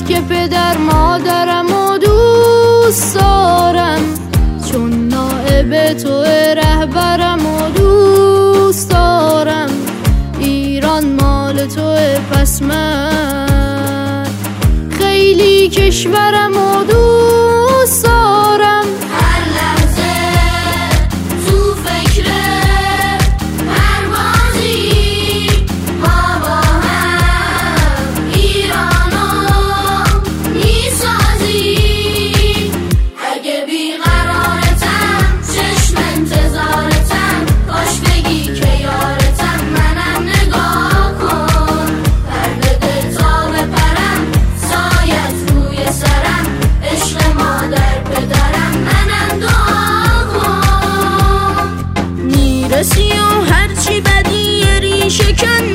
که پدر مادرم و دوست دارم، چون نائب تو رهبرم و دوست دارم. ایران مال تو، پس من خیلی کشورم و دوست دارم. هر لحظه تو فکر پروازی، ما با هم ایرانو میسازی. اگه بیقرارتم چشم انتظارتم، کاش بگی که یارتم، منم نگاه کن. پرده دل تا بپرم، سایت روی سرم، عشق مادر پدرم، منم دعا کن. میرسی و هرچی بدی ریشه کن